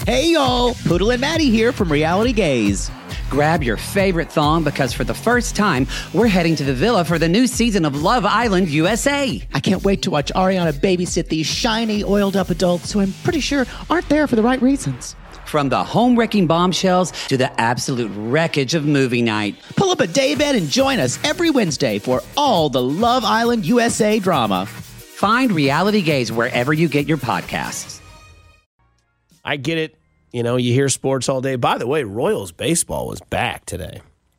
Hey y'all, Poodle and Maddie here from Reality Gaze. Grab your favorite thong because for the first time, we're heading to the villa for the new season of Love Island USA. I can't wait to watch Ariana babysit these shiny, oiled-up adults who I'm pretty sure aren't there for the right reasons. From the home-wrecking bombshells to the absolute wreckage of movie night. Pull up a daybed and join us every Wednesday for all the Love Island USA drama. Find Reality Gaze wherever you get your podcasts. I get it. You know, you hear sports all day. By the way, Royals baseball was back today.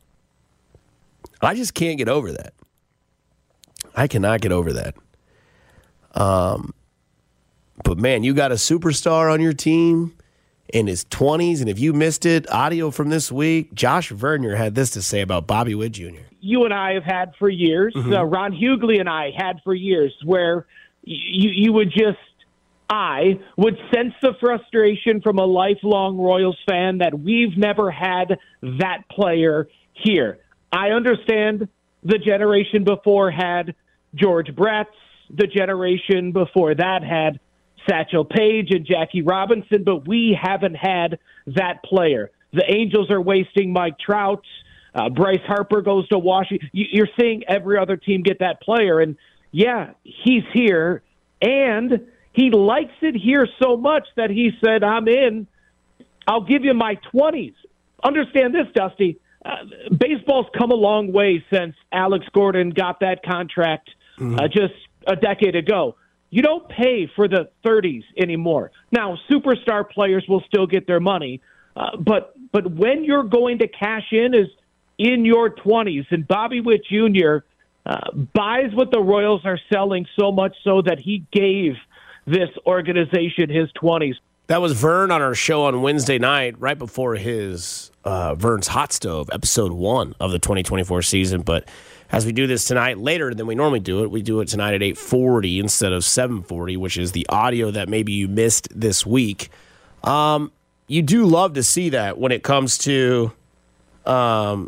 I just can't get over that. I cannot get over that. But, man, you got a superstar on your team in his 20s, and if you missed it, audio from this week, Josh Vernier had this to say about Bobby Witt Jr. You and I have had for years, Ron Hughley and I had for years, where you would just, I would sense the frustration from a lifelong Royals fan that we've never had that player here. I understand the generation before had George Bretz. The generation before that had Satchel Paige and Jackie Robinson, but we haven't had that player. The Angels are wasting Mike Trout. Bryce Harper goes to Washington. You're seeing every other team get that player, and yeah, he's here, and he likes it here so much that he said, I'm in. I'll give you my 20s. Understand this, Dusty. Baseball's come a long way since Alex Gordon got that contract just a decade ago. You don't pay for the 30s anymore. Now, superstar players will still get their money, but when you're going to cash in is in your 20s. And Bobby Witt Jr. Buys what the Royals are selling so much so that he gave this organization his 20s. That was Vern on our show on Wednesday night, right before his Vern's Hot Stove, episode 1 of the 2024 season. But as we do this tonight, later than we normally do it, we do it tonight at 8:40 instead of 7:40, which is the audio that maybe you missed this week. You do love to see that when it comes to Bobby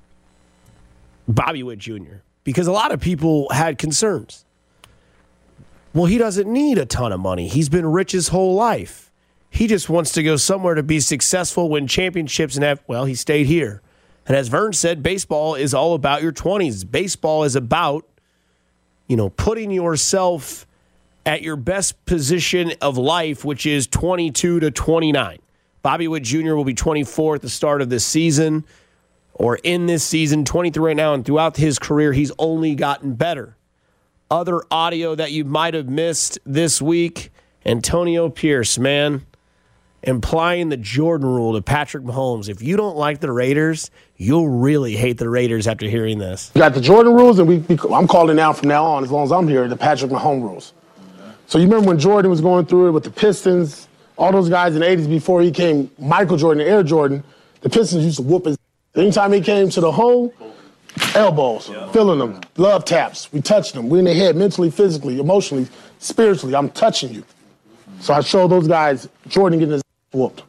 Witt Jr., because a lot of people had concerns. Well, he doesn't need a ton of money. He's been rich his whole life. He just wants to go somewhere to be successful, win championships, and have, well, he stayed here. And as Vern said, baseball is all about your 20s. Baseball is about, putting yourself at your best position of life, which is 22 to 29. Bobby Witt Jr. will be 24 at the start of this season, or in this season, 23 right now, and throughout his career, he's only gotten better. Other audio that you might have missed this week, Antonio Pierce, man, implying the Jordan rule to Patrick Mahomes. If you don't like the Raiders, you'll really hate the Raiders after hearing this. We got the Jordan rules, and I'm calling now from now on, as long as I'm here, the Patrick Mahomes rules. So you remember when Jordan was going through it with the Pistons, all those guys in the 80s before he came Michael Jordan, Air Jordan, the Pistons used to whoop his. Anytime he came to the hole, elbows, feeling them, love taps. We touched them. We in the head, mentally, physically, emotionally, spiritually. I'm touching you. So I show those guys Jordan getting his whooped.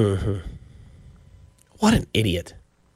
What an idiot.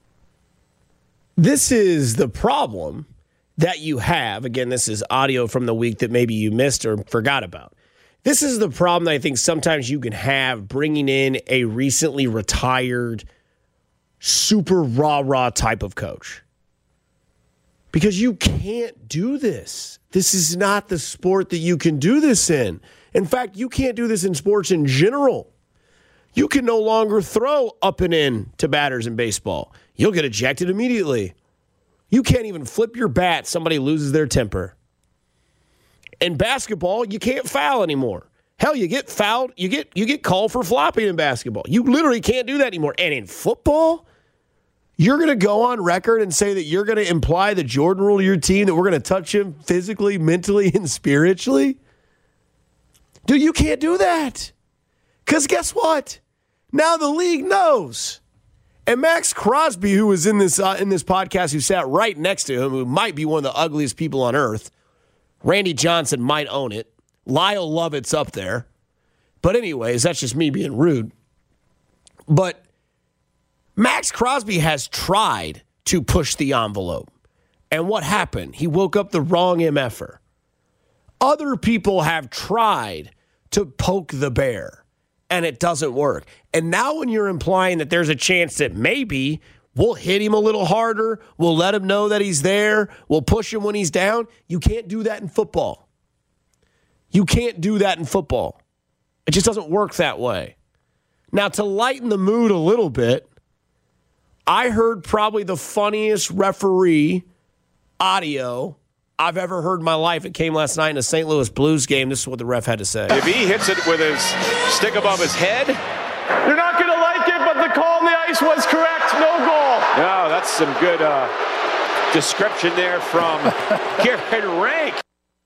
This is the problem that you have. Again, this is audio from the week that maybe you missed or forgot about. This is the problem that I think sometimes you can have bringing in a recently retired, super rah-rah type of coach. Because you can't do this. This is not the sport that you can do this in. In fact, you can't do this in sports in general. You can no longer throw up and in to batters in baseball. You'll get ejected immediately. You can't even flip your bat. Somebody loses their temper. In basketball, you can't foul anymore. Hell, you get fouled. You get called for flopping in basketball. You literally can't do that anymore. And in football, you're going to go on record and say that you're going to imply the Jordan rule to your team, that we're going to touch him physically, mentally, and spiritually? Dude, you can't do that. Because guess what? Now the league knows. And Max Crosby, who was in this podcast, who sat right next to him, who might be one of the ugliest people on earth, Randy Johnson might own it. Lyle Lovett's up there. But anyways, that's just me being rude. But Max Crosby has tried to push the envelope. And what happened? He woke up the wrong MFer. Other people have tried to poke the bear. and it doesn't work. And now when you're implying that there's a chance that maybe we'll hit him a little harder, we'll let him know that he's there, we'll push him when he's down, you can't do that in football. You can't do that in football. It just doesn't work that way. Now, to lighten the mood a little bit, I heard probably the funniest referee audio I've ever heard in my life. It came last night in a St. Louis Blues game. This is what the ref had to say. If he hits it with his stick above his head, you're not going to like it, but the call on the ice was correct. No goal. No, that's some good description there from Garrett Rank.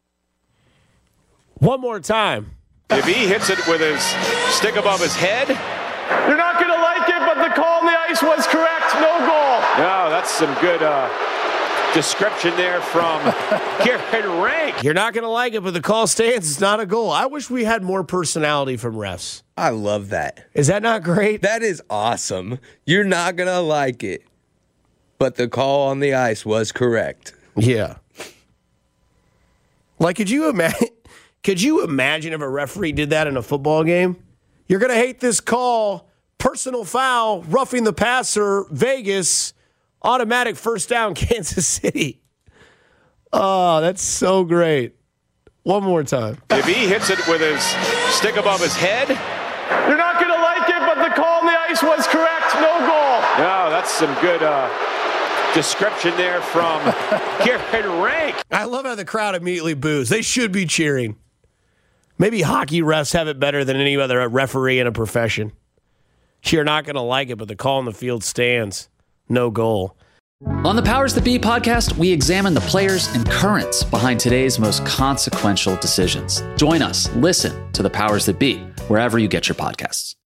One more time. If he hits it with his stick above his head, you're not going to like it, but the call on the ice was correct. No goal. No, that's some good description there from Garrett Rank. You're not going to like it, but the call stands. It's not a goal. I wish we had more personality from refs. I love that. Is that not great? That is awesome. You're not going to like it, but the call on the ice was correct. Yeah. Like, could you imagine if a referee did that in a football game? You're going to hate this call. Personal foul, roughing the passer, Vegas, automatic first down, Kansas City. Oh, that's so great. One more time. If he hits it with his stick above his head, you're not going to like it, but the call on the ice was correct. No goal. No, that's some good description there from Garrett Rank. I love how the crowd immediately boos. They should be cheering. Maybe hockey refs have it better than any other referee in a profession. You're not going to like it, but the call on the field stands. No goal. On the Powers That Be podcast, we examine the players and currents behind today's most consequential decisions. Join us. Listen to the Powers That Be wherever you get your podcasts.